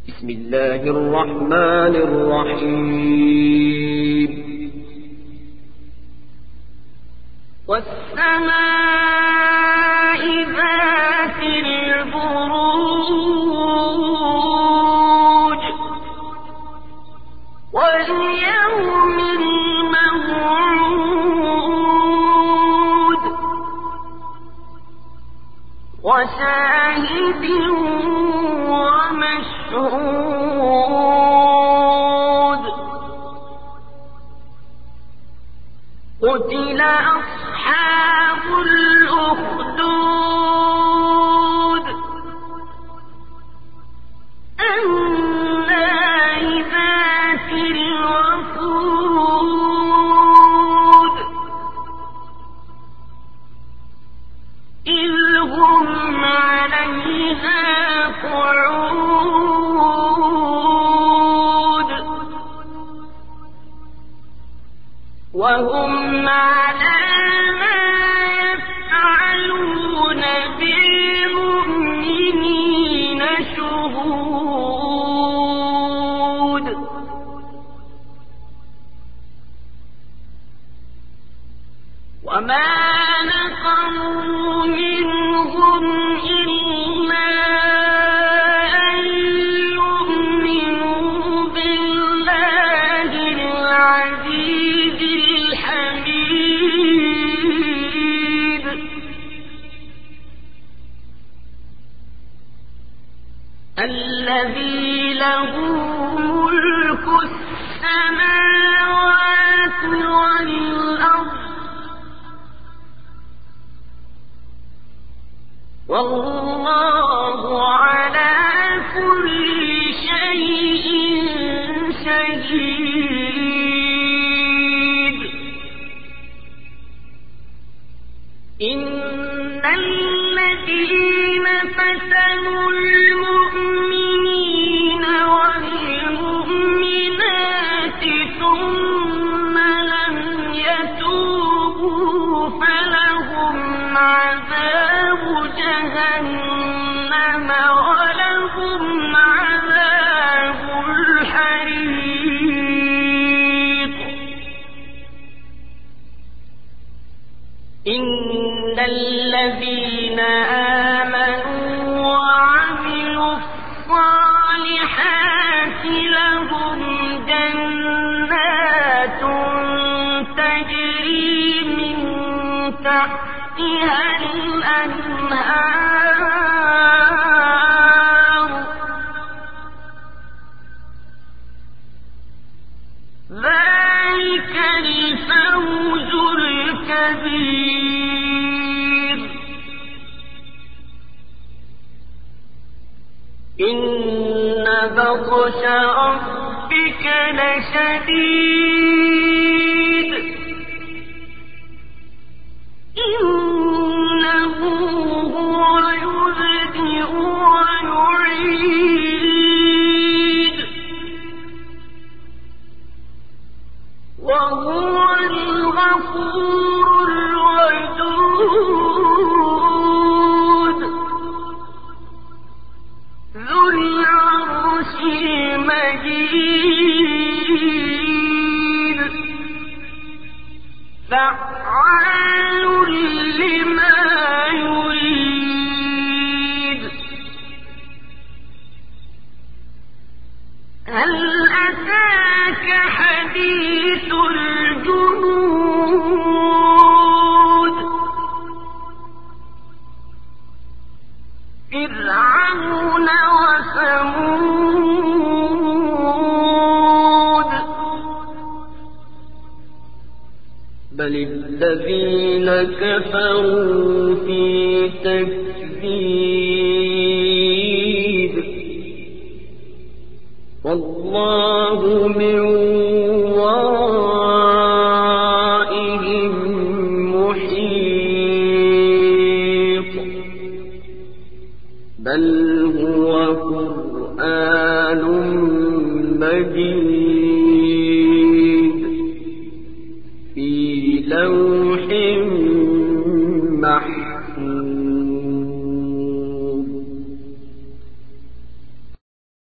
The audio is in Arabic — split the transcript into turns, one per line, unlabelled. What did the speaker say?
بسم الله الرحمن الرحيم.
والسماء ذات البروج واليوم الموعود وشاهد ومشهود. قتل أصحاب الأخدود النار ذات الوقود إذ هم عليها قعود وهم على ما يفعلون بالمؤمنين شهود. وما نقموا منهم إلا أن يؤمنوا بالله العزيز الحميد الذي له ملك السماوات والأرض والله على كل شيء شهيد. إن الذين فتنوا المؤمنين والمؤمنات ثم لم يتوبوا فلهم عذاب جهنم ولهم عذاب الحريق. إن الذين آمنوا وعملوا الصالحات لهم جنات تجري من تحتها الأنهار ذلك الفوز الكبير. إن بطش ربك لشديد إنه هو يبدئ ويعيد وهو الغفور الودود ذو العرش المجيد فعال لما يريد. هل أتاك حديث الجنود فرعون وثمود
بل الذين كفروا في تكذيب والله من ورائهم محيط. بل هو قرآن مجيد